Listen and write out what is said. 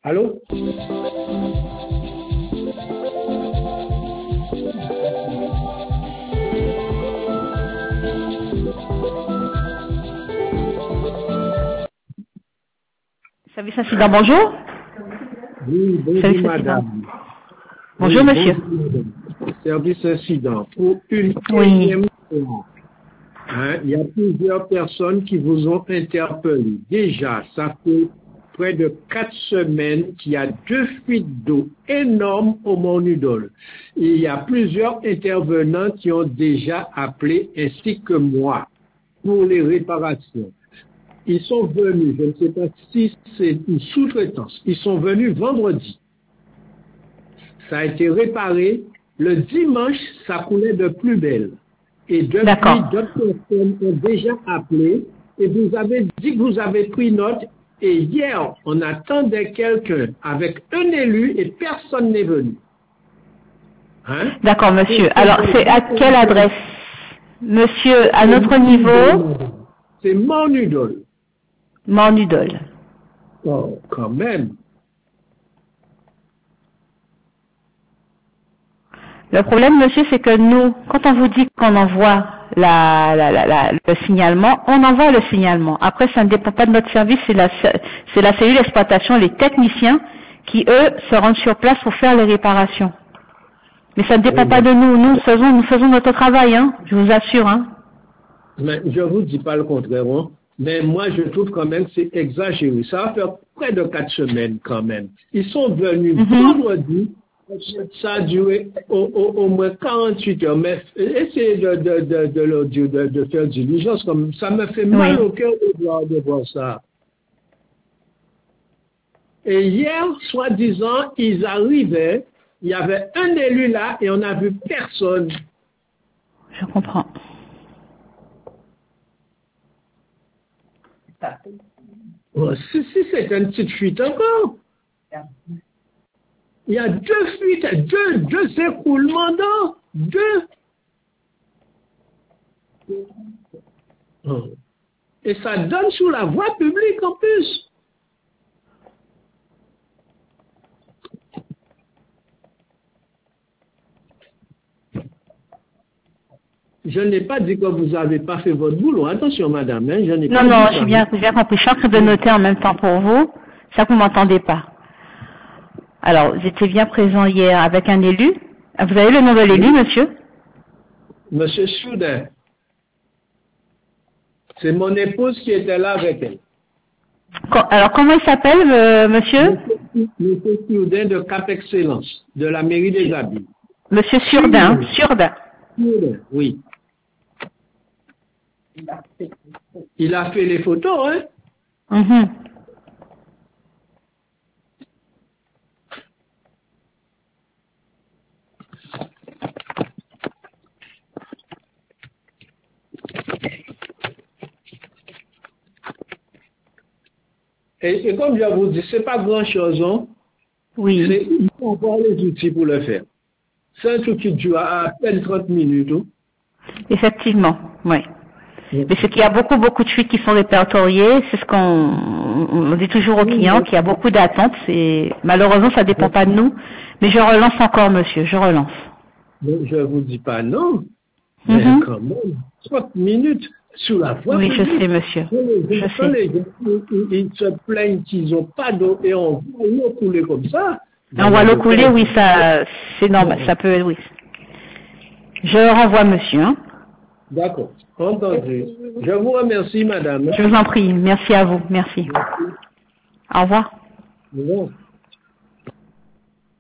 Allô? Service incident, bonjour. Oui, bonjour Service madame. incident. Bonjour Oui, monsieur. bonjour, madame. Service incident. Pour une Oui. énième fois, hein, il y a plusieurs personnes qui vous ont interpellé. Déjà, ça fait près de 4 semaines qu'il y a 2 fuites d'eau énormes au Mont Udol. Il y a plusieurs intervenants qui ont déjà appelé, ainsi que moi, pour les réparations. Ils sont venus, je ne sais pas si c'est une sous-traitance, ils sont venus vendredi. Ça a été réparé. Le dimanche, ça coulait de plus belle. Et depuis, D'accord. d'autres personnes ont déjà appelé et vous avez dit que vous avez pris note. Et hier, on attendait quelqu'un avec un élu et personne n'est venu. Hein? D'accord monsieur. Alors c'est à quelle adresse? Monsieur, à notre niveau, C'est mon idole. mon idole. Oh, quand même. Le problème monsieur c'est que nous, quand on vous dit qu'on envoie le signalement, on envoie le signalement. Après ça ne dépend pas de notre service, c'est la cellule d'exploitation, les techniciens qui eux se rendent sur place pour faire les réparations. Mais ça ne dépend pas de nous. Nous faisons notre travail, hein. Je vous assure, hein. Mais je ne vous dis pas le contraire, hein. Mais moi, je trouve quand même que c'est exagéré. Ça va faire près de 4 semaines quand même. Ils sont venus vendredi. Ça a duré au moins 48 heures. Mais essayez de faire diligence. Comme ça me fait mal au cœur de voir ça. Et hier, soi-disant, ils arrivaient. Il y avait un élu là et on n'a vu personne. Je comprends. Oh, si c'est une petite fuite encore. Il y a 2 fuites, deux écoulements d'eau. 2. Oh. Et ça donne sur la voie publique en plus. Je n'ai pas dit que vous n'avez pas fait votre boulot. Attention, madame. Hein, je n'ai pas Non, dit ça. j'ai bien compris. Je suis en train de noter en même temps pour vous. Ça que vous m'entendez pas. Alors, j'étais bien présent hier avec un élu. Vous avez le nom de l'élu, monsieur? Monsieur Soudin. C'est mon épouse qui était là avec elle. Alors, comment il s'appelle, monsieur? Monsieur Soudin de Cap Excellence, de la mairie des Habits. Monsieur Surdin. Surdin. Oui. Il a fait les photos, hein? Et comme je vous dis, c'est pas grand-chose, hein? Oui. Il faut avoir les outils pour le faire. C'est un truc qui dure à peine 30 minutes. Hein? Effectivement, oui. Mais c'est qu'il y a beaucoup de fuites qui sont répertoriées. C'est ce qu'on dit toujours aux clients, qu'il y a beaucoup d'attentes. Malheureusement, ça ne dépend pas de nous. Mais je relance encore, monsieur, je relance. Mais je ne vous dis pas non. Mais quand même, 30 minutes sur la voie Oui, publique. je sais, monsieur. Je sais. Ils se plaignent qu'ils n'ont pas d'eau et on voit l'eau couler comme ça. On voit l'eau couler, oui, ça, c'est normal. Ça peut, oui. Je renvoie, monsieur. Hein. D'accord. Entendu. Je vous remercie, madame. Je vous en prie. Merci à vous. Merci. Au revoir. Bon.